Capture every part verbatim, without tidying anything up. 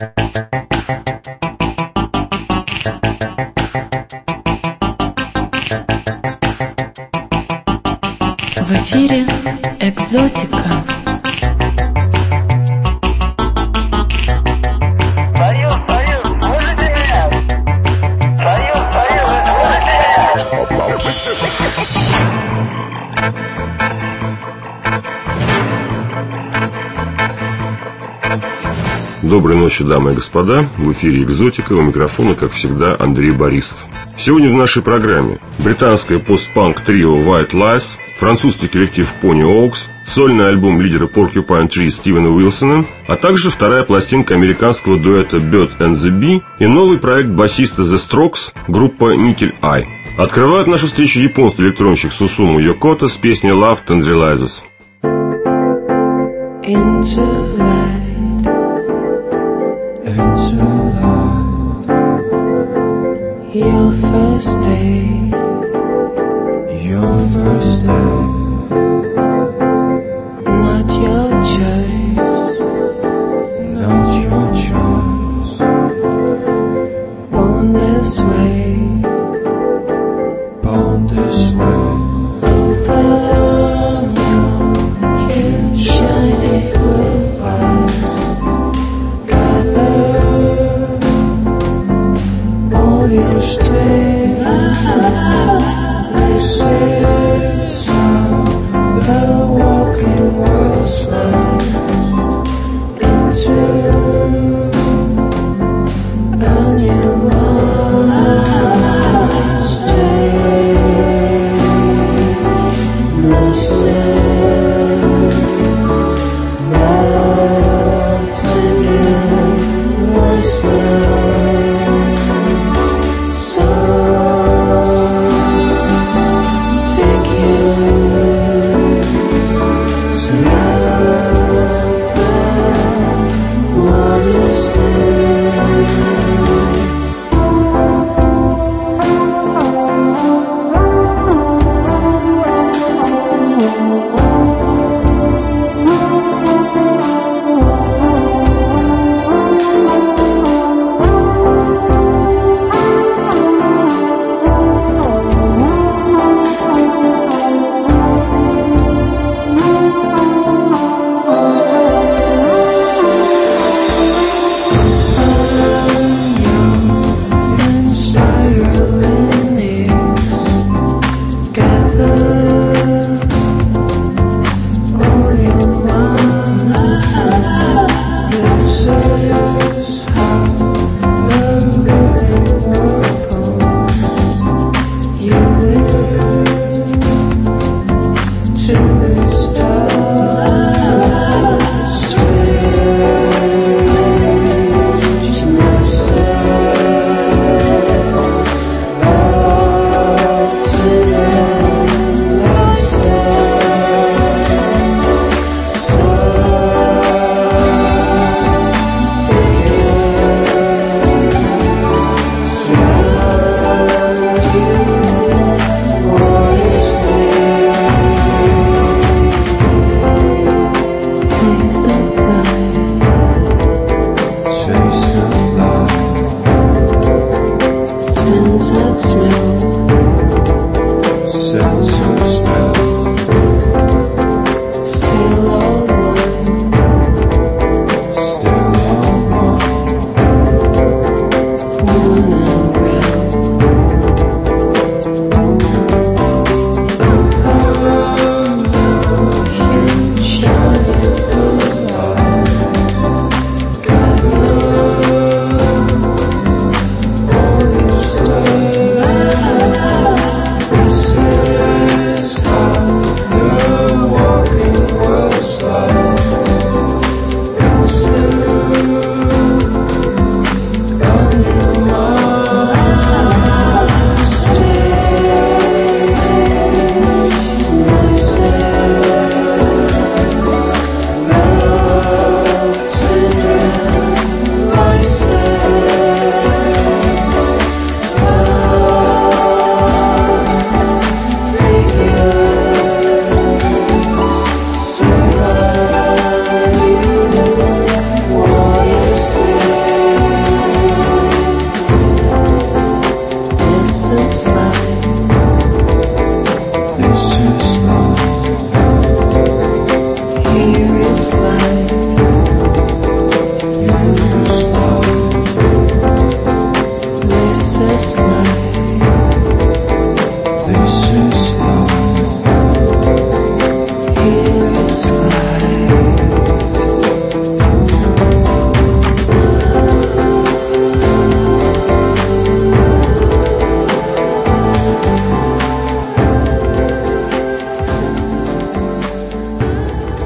В эфире «Экзотика». Союз, Союз, слышите меня? Союз, Союз, слышите меня? Доброй ночи, дамы и господа. В эфире «Экзотика», у микрофона, как всегда, Андрей Борисов. Сегодня в нашей программе британское постпанк трио White Lies, французский коллектив Pony Oaks, сольный альбом лидера Porcupine Tree Стивена Уилсона, а также вторая пластинка американского дуэта Bird and the Bee и новый проект басиста The Strokes, группа Nickel Eye. Открывает нашу встречу японский электронщик Сусуму Йокото с песней Love Tendrilizes. Into light, into light. Your first day, your first day. Not your choice, not your choice. Born this way, born this way. Open your huge shiny blue eyes. Gather all your strength. This is how the walking world slides into a new mind stage. No sense, not to you myself.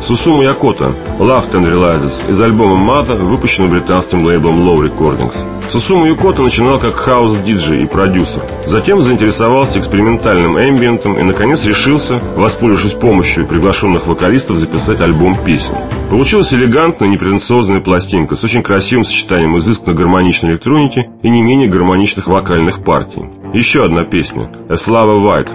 Сусуму Якото «Loved and Realizes» из альбома Mother, выпущенного британским лейблом Low Recordings. Сусуму Якото начинал как хаус-диджей и продюсер. Затем заинтересовался экспериментальным эмбиентом и, наконец, решился, воспользовавшись помощью приглашенных вокалистов, записать альбом песен. Получилась элегантная, непретенциозная пластинка с очень красивым сочетанием изысканно гармоничной электроники и не менее гармоничных вокальных партий. Еще одна песня «A Flower White».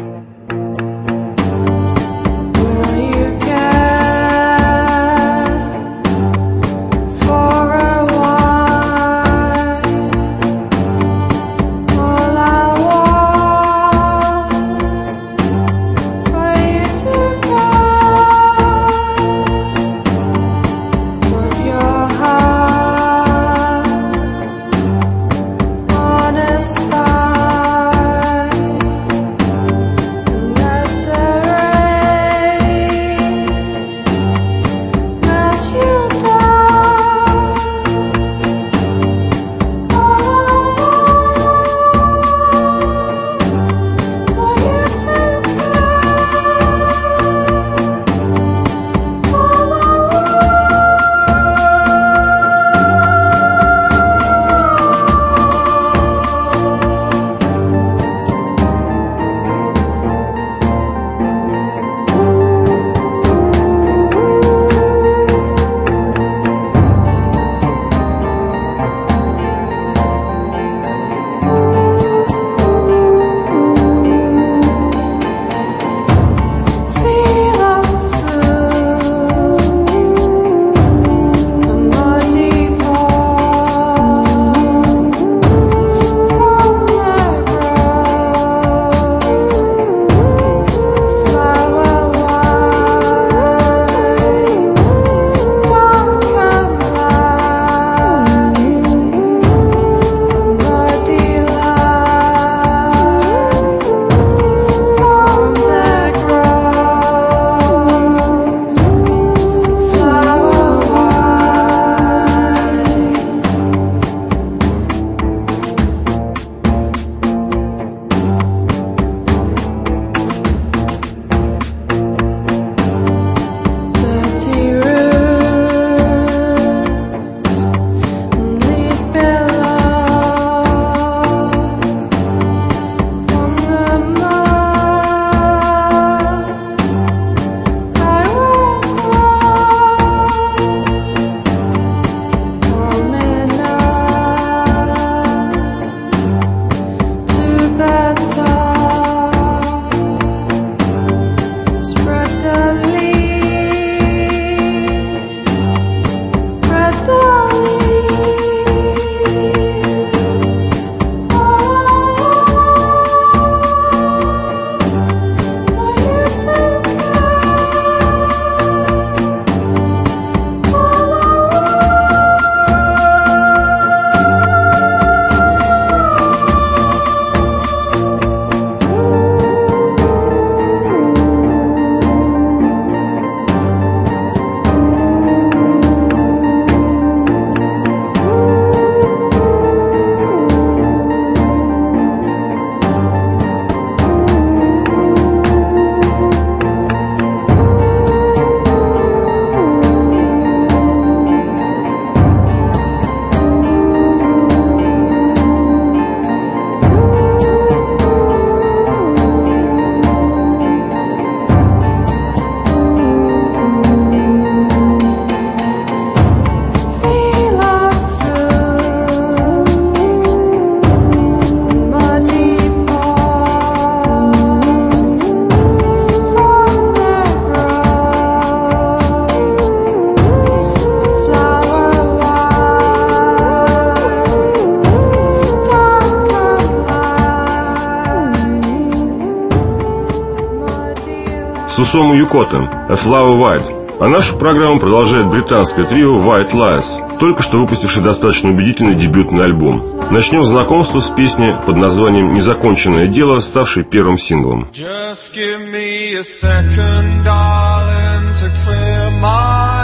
Сусуму Якото «A Flower White». А нашу программу продолжает британское трио White Lies, только что выпустивший достаточно убедительный дебютный альбом. Начнем знакомство с песней под названием «Незаконченное дело», ставшей первым синглом. Just give me a second, darling, to clear my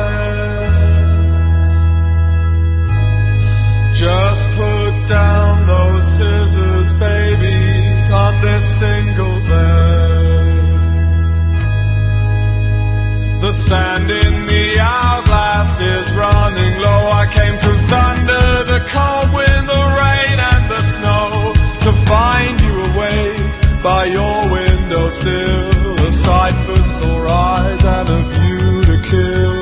head. Just put down those scissors, baby, on this single bed. The The sand in the hourglass is running low. I came through thunder, the cold wind, the rain and the snow to find you awake by your windowsill. A sight for sore eyes and a view to kill.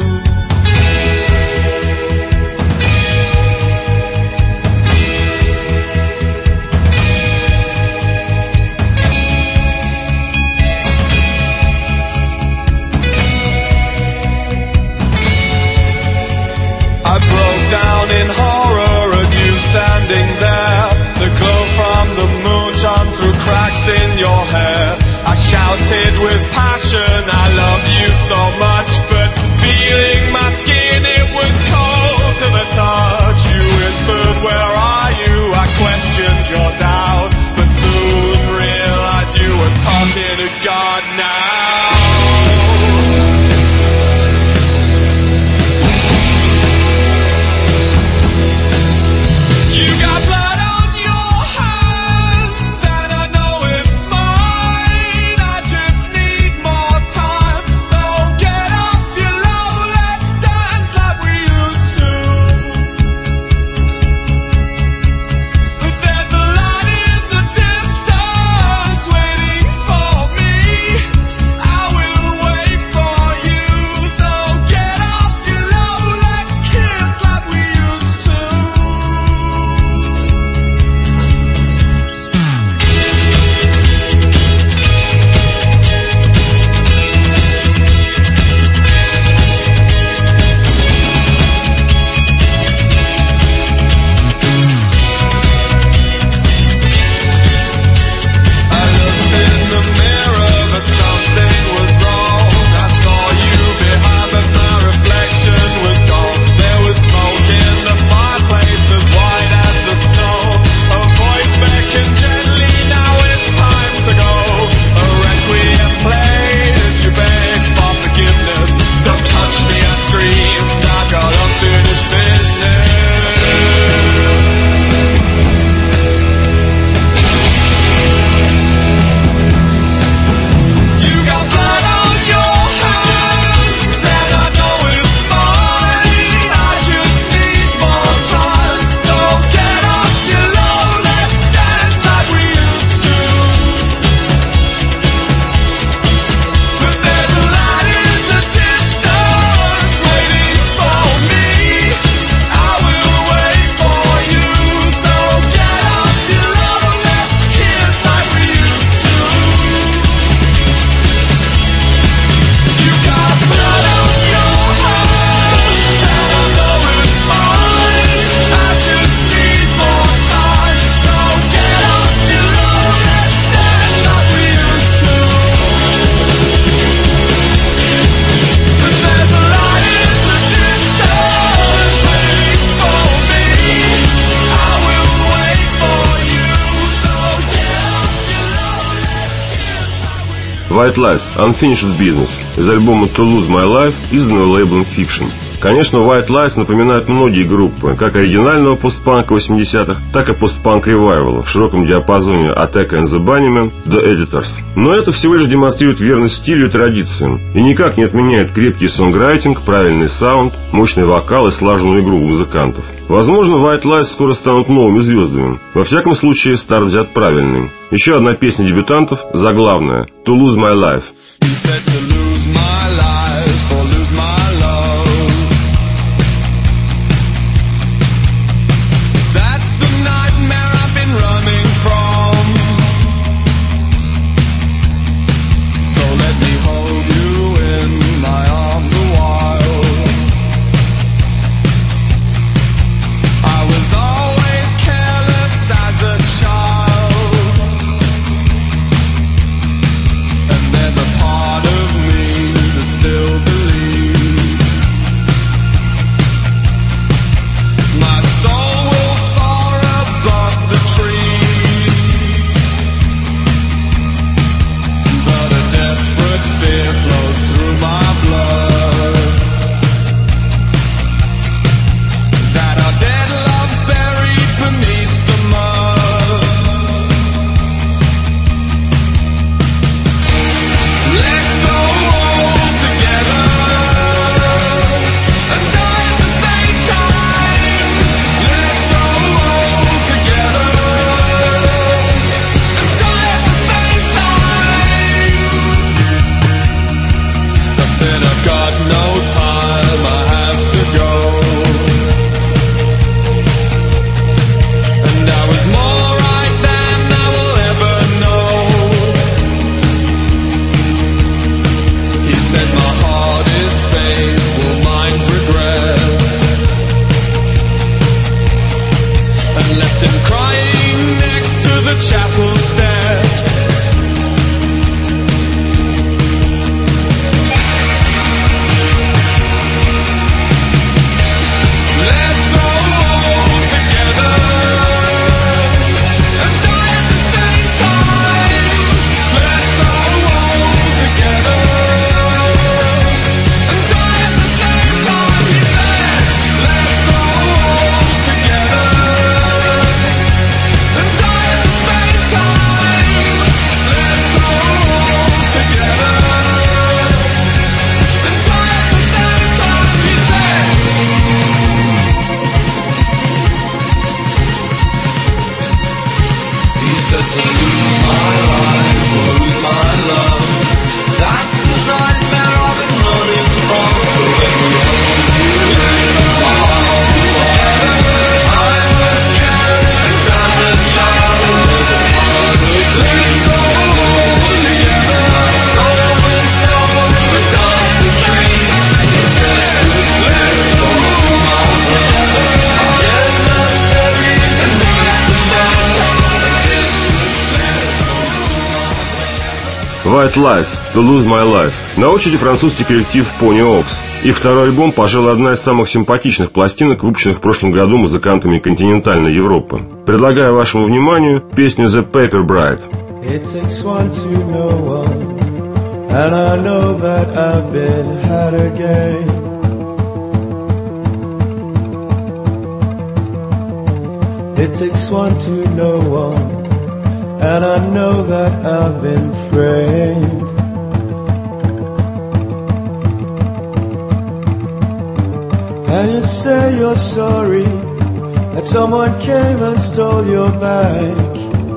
I broke down in horror at you standing there. The glow from the moon shone through cracks in your hair. I shouted with passion, I love you so much, but feeling my skin, it was cold to the touch. You whispered, where are you? I questioned your doubt, but soon realized you were talking to God now. White Lies – Unfinished Business из альбома To Lose My Life, изданного лейблом Fiction. Конечно, White Lies напоминают многие группы, как оригинального постпанка восьмидесятых, так и постпанк-ревайвала в широком диапазоне от Echo and the Bunnymen до Editors. Но это всего лишь демонстрирует верность стилю и традициям, и никак не отменяет крепкий сонграйтинг, правильный саунд, мощный вокал и слаженную игру музыкантов. Возможно, White Lies скоро станут новыми звездами. Во всяком случае, старт взят правильный. Еще одна песня дебютантов, заглавная To Lose My Life. Still I was more right than I will ever know. He said my heart is fate, well mine's regret, and left him crying next to the chapel steps. Let's grow old together and die at the same time. Let's grow old together and die at the same time. He said, let's grow old together and die at the same time. Let's grow old together and die at the same time. He said. He said to lose my life or lose my love. That's the nightmare I've been running from. So when we hold you in my arms together, I was carried as a child with a heart of clay. Let's go together, someone with someone without the trees. Let's go together, get left buried and die at the same time. White Lies, To Lose My Life. На очереди французский коллектив Pony Ox. Их второй альбом, пожалуй, одна из самых симпатичных пластинок, выпущенных в прошлом году музыкантами континентальной Европы. Предлагаю вашему вниманию песню The Paper Bride. It takes one to know one, and I know that I've been had again. It takes one to know one, and I know that I've been framed. And you say you're sorry that someone came and stole your bag.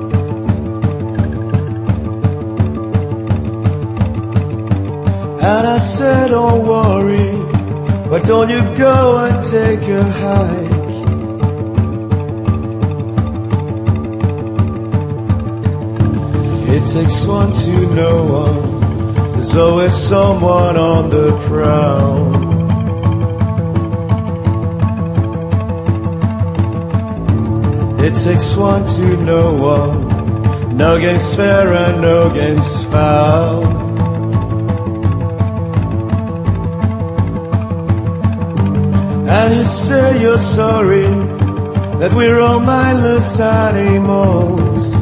And I said, don't worry, but don't you go and take a hike. It takes one to know one, there's always someone on the prowl. It takes one to know one, no game's fair and no game's foul. And you say you're sorry that we're all mindless animals.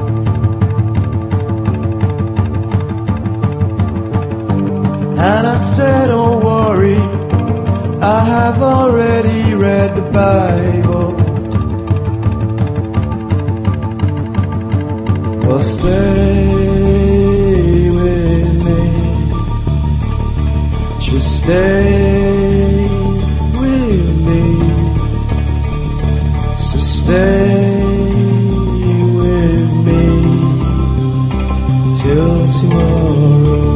And I said, don't worry, I have already read the Bible. Well, stay with me, just stay with me, so stay with me till tomorrow.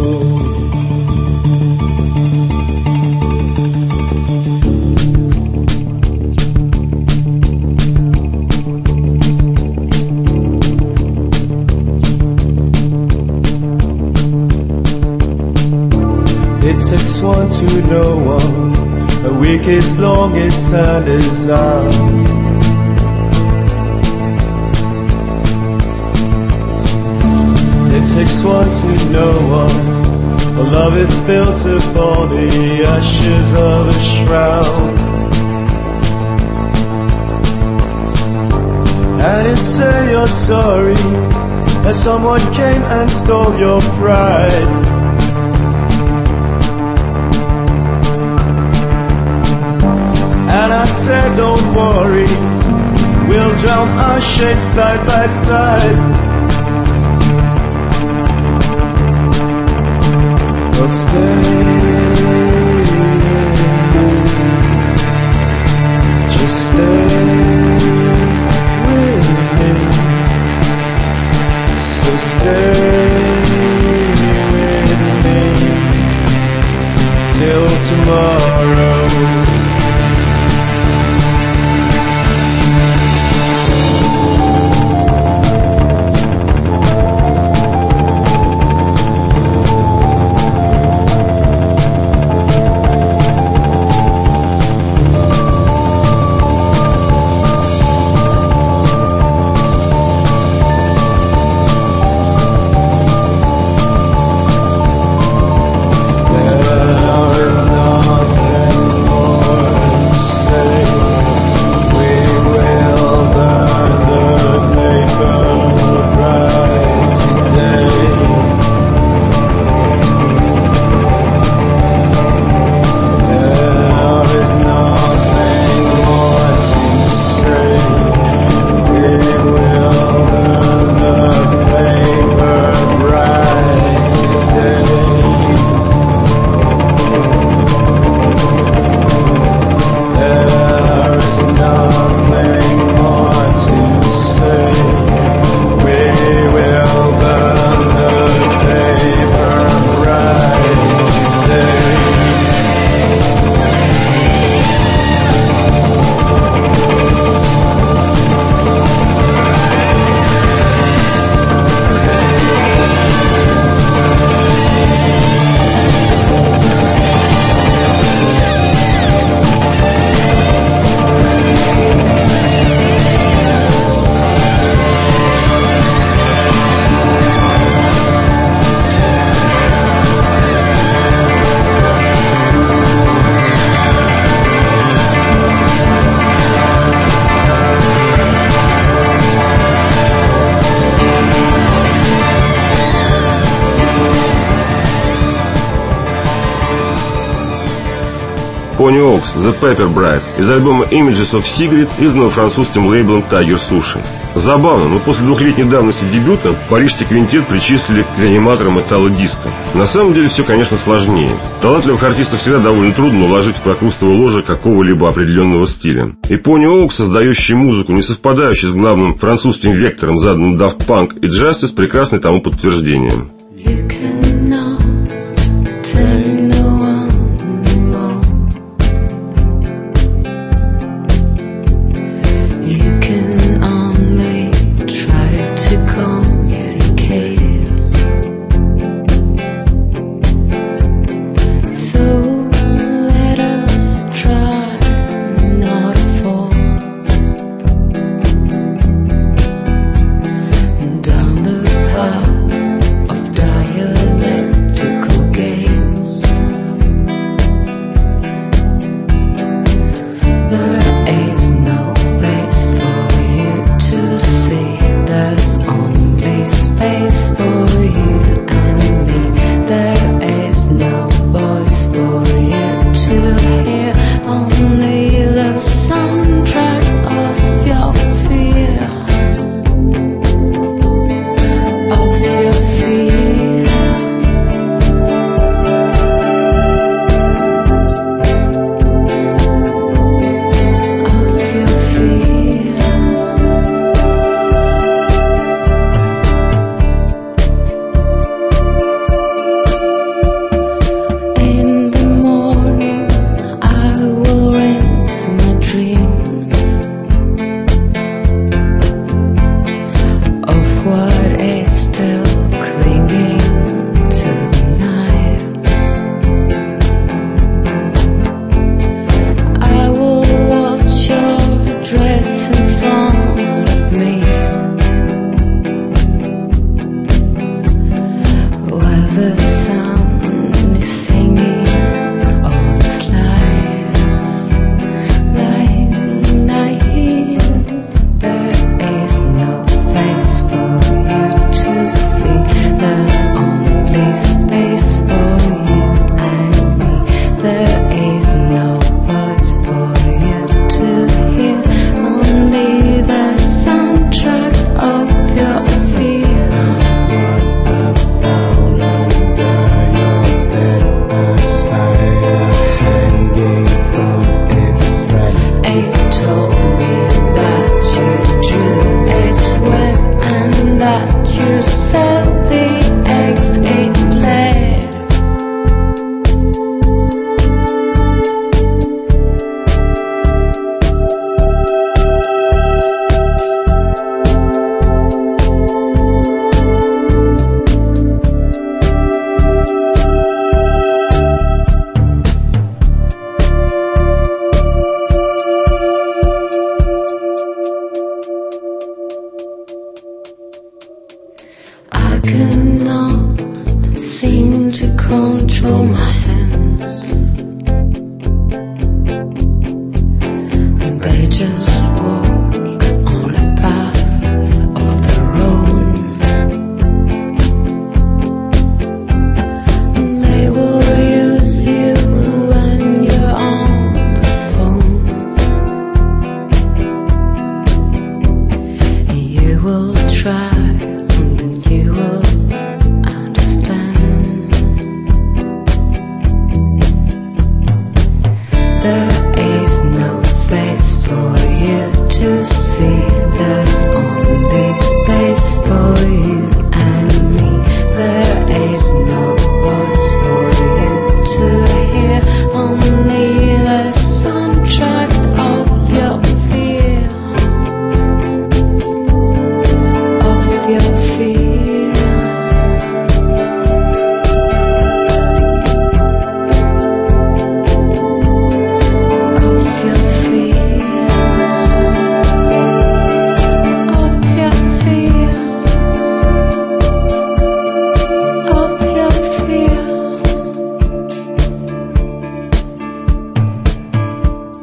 It takes one to know one, a week is long, its hand is out. It takes one to know one, a love is built upon the ashes of a shroud. And you say you're sorry that someone came and stole your pride. And I said, don't worry, we'll drown our shame side by side. But stay with me, just stay with me, so stay with me till tomorrow. Pony Oaks, The Pepper Bride из альбома Images of Sigrid, изданного французским лейблом Tiger Sushi. Забавно, но после двухлетней давности дебюта парижский квинтет причислили к реаниматорам металло-диска. На самом деле все, конечно, сложнее. Талантливых артистов всегда довольно трудно уложить в прокрустовое ложе какого-либо определенного стиля. И Pony Oaks, создающий музыку, не совпадающую с главным французским вектором, заданным Daft Punk и Justice, прекрасное тому подтверждение.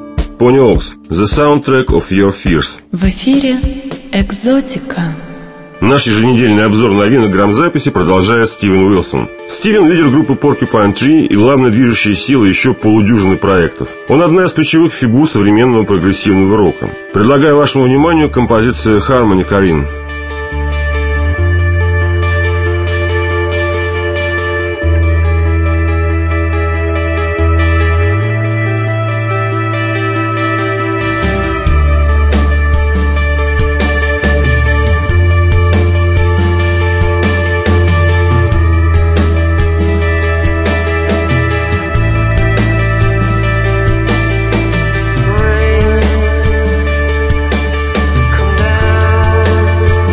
Pony Oaks, The Soundtrack of Your Fears. В эфире «Экзотика». Наш еженедельный обзор новинок грамзаписи продолжает Стивен Уилсон. Стивен – лидер группы Porcupine Tree и главная движущая сила еще полудюжины проектов. Он одна из ключевых фигур современного прогрессивного рока. Предлагаю вашему вниманию композицию Harmony Korine. Rain, come down.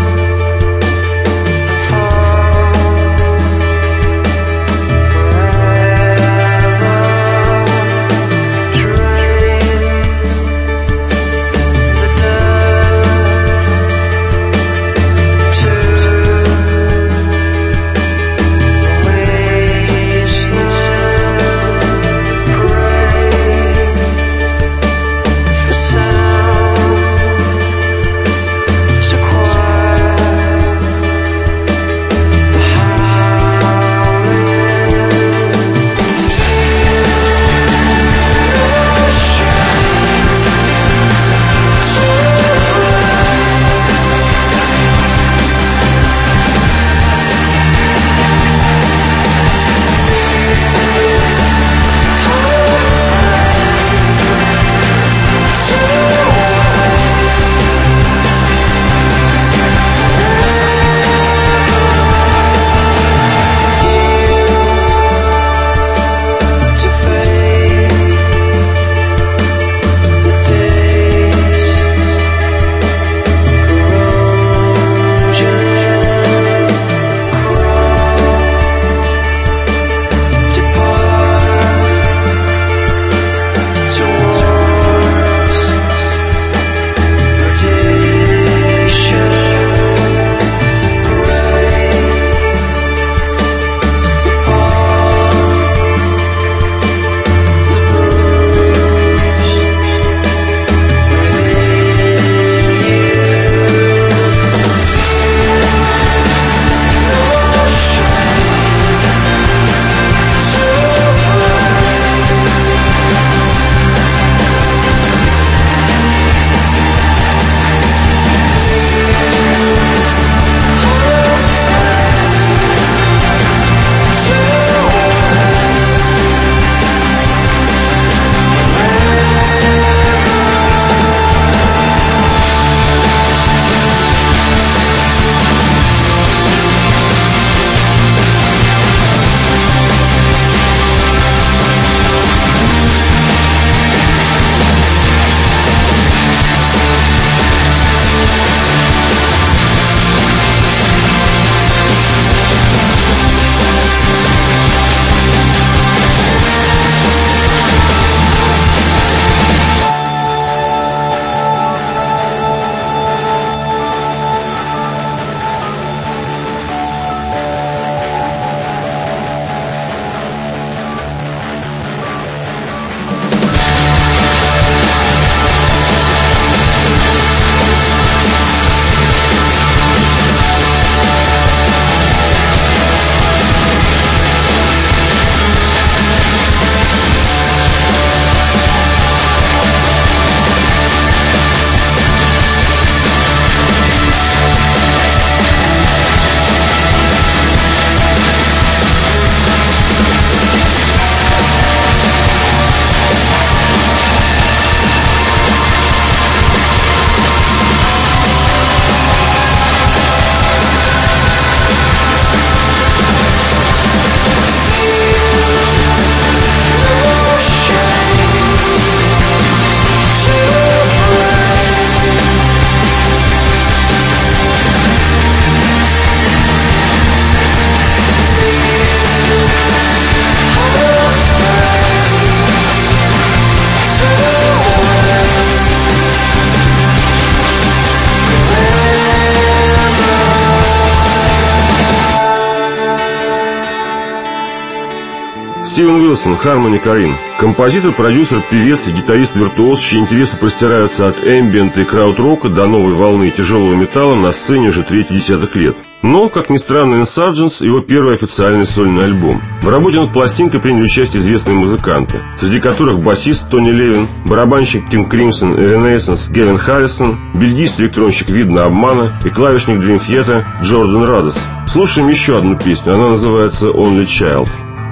Стивен Уилсон, Harmony Korine. Композитор, продюсер, певец и гитарист-виртуоз, чьи интересы простираются от эмбиента и крауд-рока до новой волны тяжелого металла на сцене уже третий десяток лет. Но, как ни странно, Insurgents — его первый официальный сольный альбом. В работе над пластинкой приняли участие известные музыканты, среди которых басист Тони Левин, барабанщик Кинг Кримсон и Renaissance Гевин Харрисон, бельгийский-электронщик Видно Обмана и клавишник Dream Theater Джордан Радос. Слушаем еще одну песню, она называется Only Child.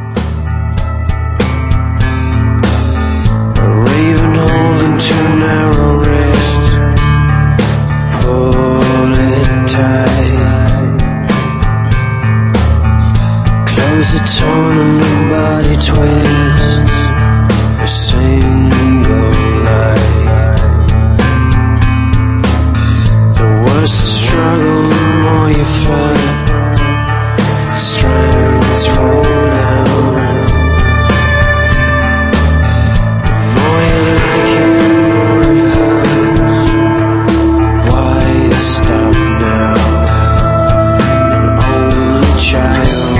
Too narrow wrist, pull it tight. Close the tournament body twist, a single light. The worse the struggle, the more you fight. Strands fall down. The more you like it, stop now, an only child.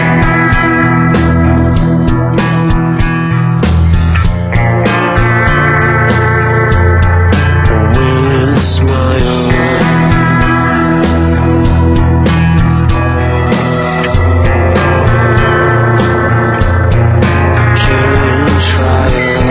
A willing smile. A killing trial.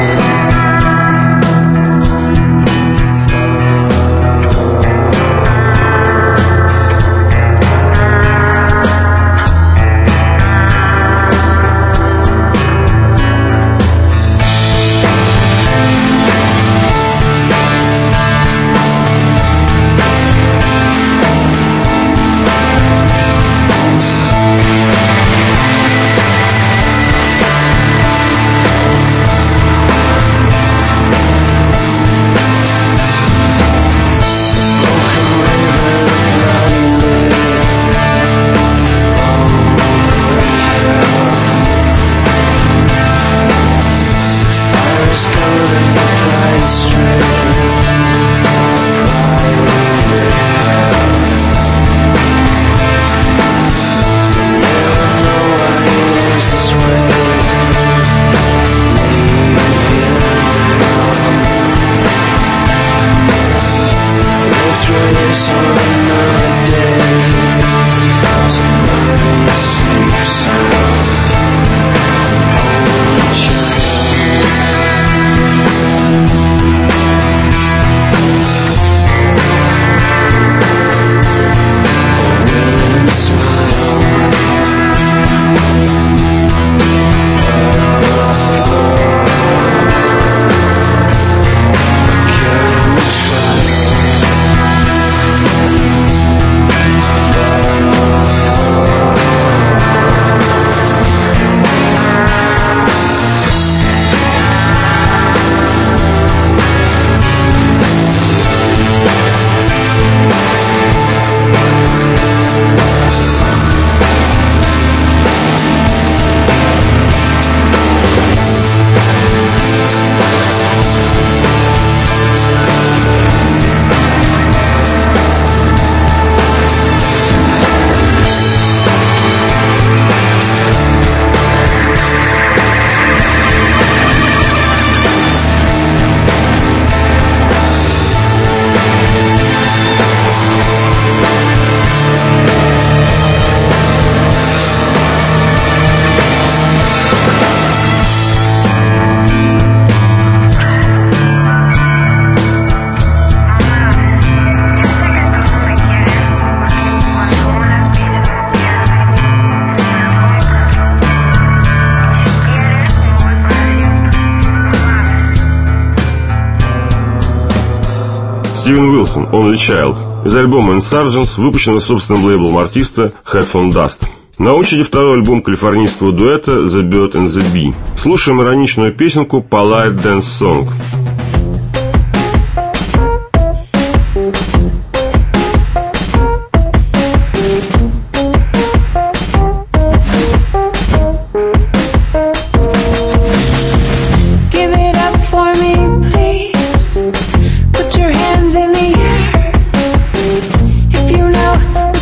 Стивен Уилсон, Only Child, из альбома Insurgents, выпущенного собственным лейблом артиста Headphone Dust. На очереди второй альбом калифорнийского дуэта The Bird and the Bee. Слушаем ироничную песенку Polite Dance Song.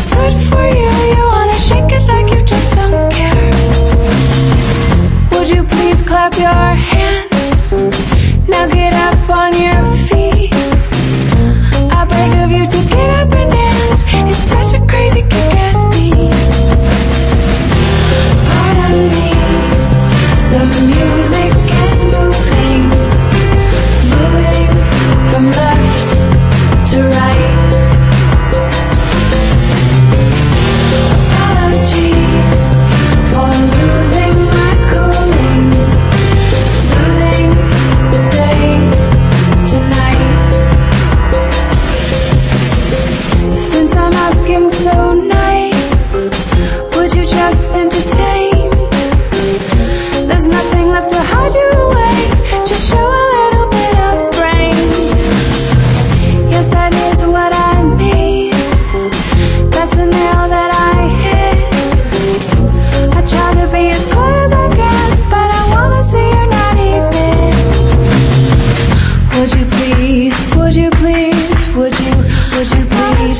Would you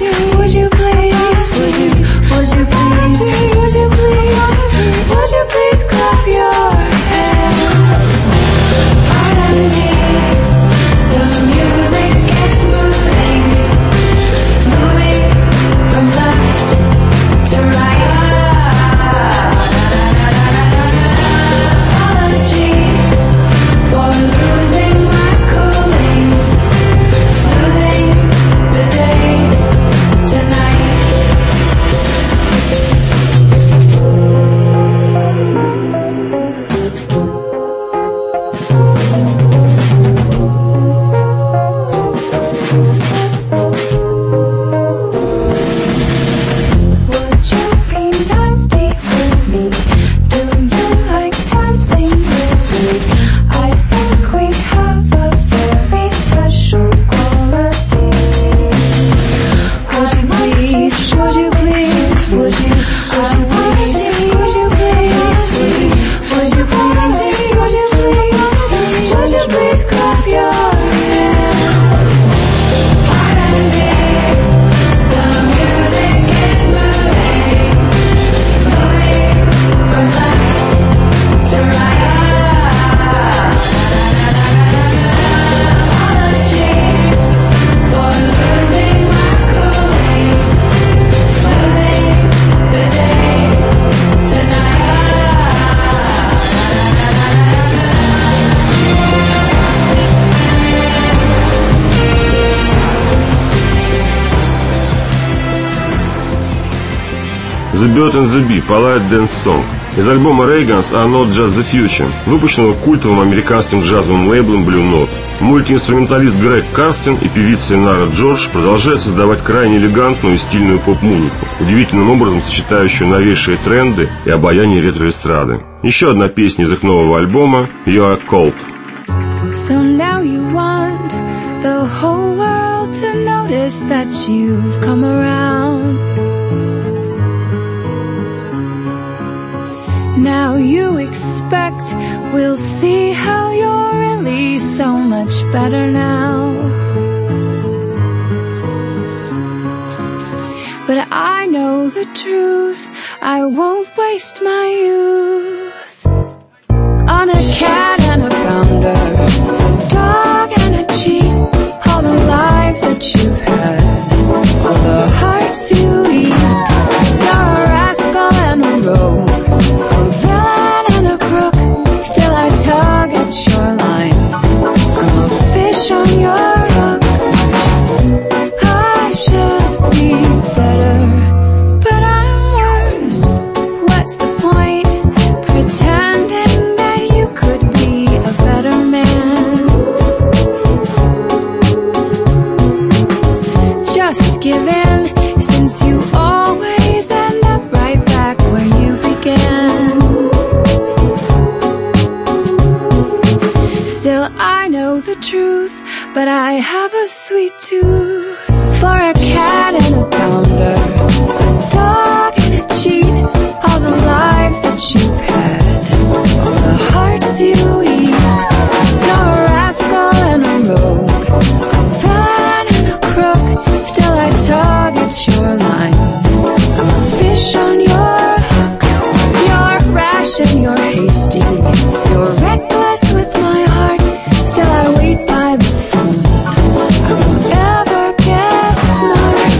would you please, would you, would you please, would you please, would you please clap your hands? Pardon me, the music gets moving, moving from left to right. Apologies for losing my cooling, losing the day tonight. Would you be nasty with me? Do you like dancing with me? I think we have a very special quality. Would you please, would you please, would you, would you please, would you please, would you, would you please, would you please, would you please clap your hands? Pardon me, the music is moving, moving from left to right. Apologies for losing my cooling, losing the day tonight. The Bird and the Bee – Polite Dance Song из альбома Reagan's Are Not Just the Future, выпущенного культовым американским джазовым лейблом Blue Note. Мультиинструменталист Грег Карстен и певица Нара Джордж продолжают создавать крайне элегантную и стильную поп-музыку, удивительным образом сочетающую новейшие тренды и обаяние ретро-эстрады. Еще одна песня из их нового альбома You Are Cold. So now you want the whole world to notice that you've come around. Now you expect we'll see how you're really so much better now. But I know the truth, I won't waste my youth on a cat and a pounder, a dog and a cheat, all the lives that you've had, all the hearts you eat. You're a rascal and a rogue, a villain and a crook, still I tug at your line, I'm a fish on your hook. I should be better, but I'm worse. What's the point pretending that you could be a better man? Just give in, since you always end up right back where you began. Still I know the truth, but I have a sweet tooth for a cat and a pounder, a dog and a cheat, all the lives that you've had, all the hearts you eat. You're a rascal and a rogue, a villain and a crook, still I tug at your line, I'm a fish on your hook. You're rash and you're hasty, you're reckless with my heart, still I wait by the phone, I won't ever get smart.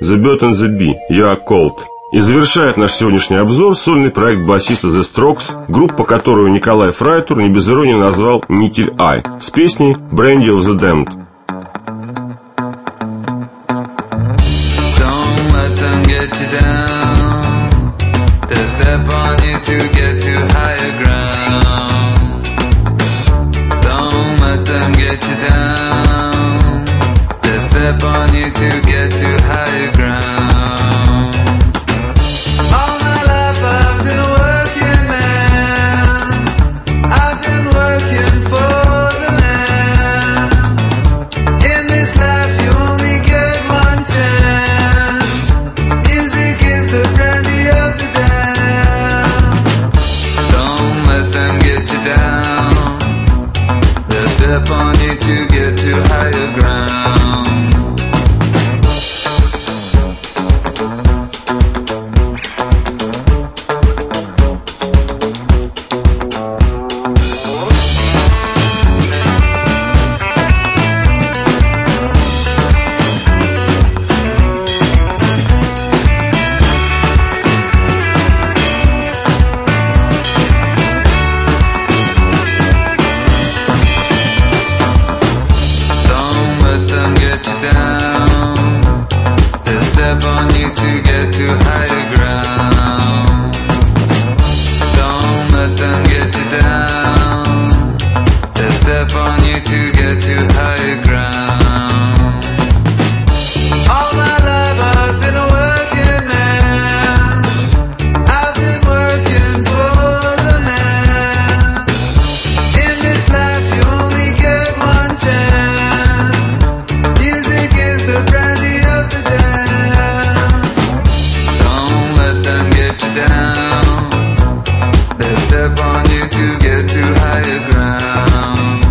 The Bird and the Bee, You Are Cold. И завершает наш сегодняшний обзор сольный проект басиста The Strokes, группа, которую Николай Фрайтур не без иронии назвал Nickel Eye, с песней Brandy of the Damned. Don't let them get you down. They'll step on you to get to higher ground. Don't let them get you down. They'll step on you to get to higher ground. Step on you to get to higher ground. Step on you to get to higher ground. Don't let them get you down. They'll step on you to get to higher ground. All my life I've been a working man. I've been working for the man. In this life you only get one chance. Music is the brandy of the day. Down. They'll step on you to get to higher ground.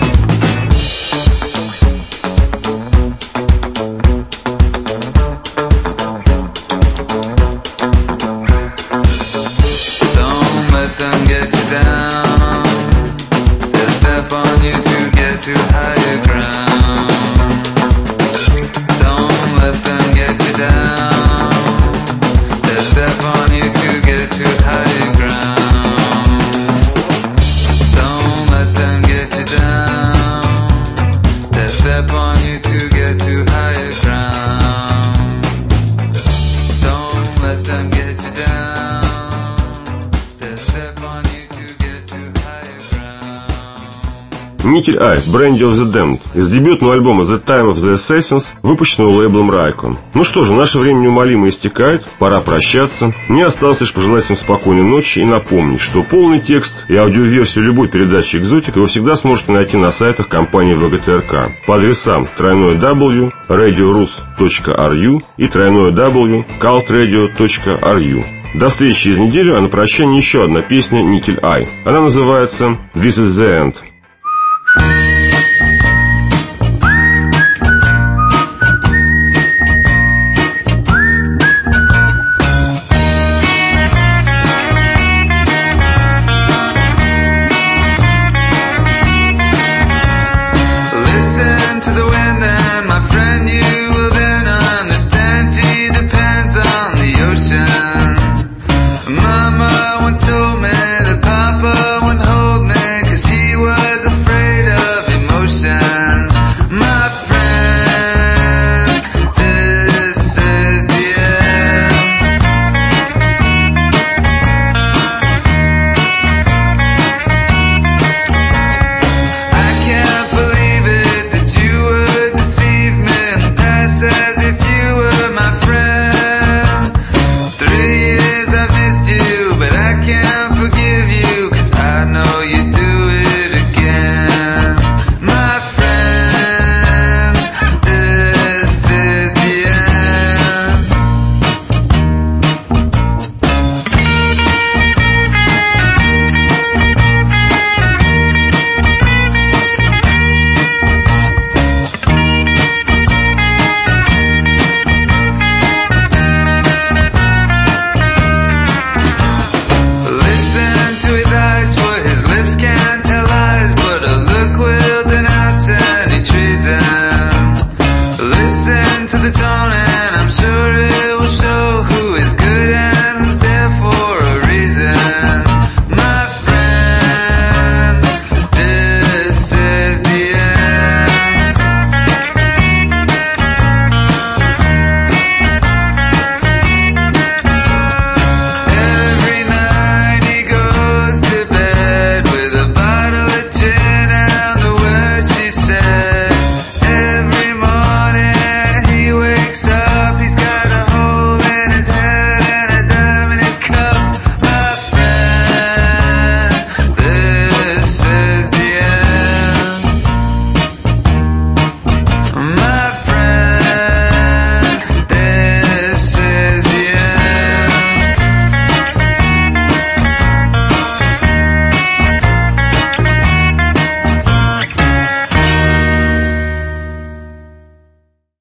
Don't let them get you down. They'll step on you to get to higher ground. Don't let them get you down. They'll step on you to get to higher ground. Don't let them get you down. They'll step on you to get to higher ground. Don't let them get you down. They'll step on you to get to higher ground. Nickel Eye, Brandy of the Damned, из дебютного альбома The Time of the Assassins, выпущенного лейблом Raycon. Ну что же, наше время неумолимо истекает, пора прощаться. Мне осталось лишь пожелать вам спокойной ночи и напомнить, что полный текст и аудиоверсию любой передачи «Экзотика» вы всегда сможете найти на сайтах компании вэ гэ тэ эр ка по адресам дабл-ю дабл-ю дабл-ю точка радио рус точка ар ю и дабл-ю дабл-ю дабл-ю точка калт радио точка ар ю. До встречи через неделю, а на прощание еще одна песня Nickel Eye. Она называется «This is the End».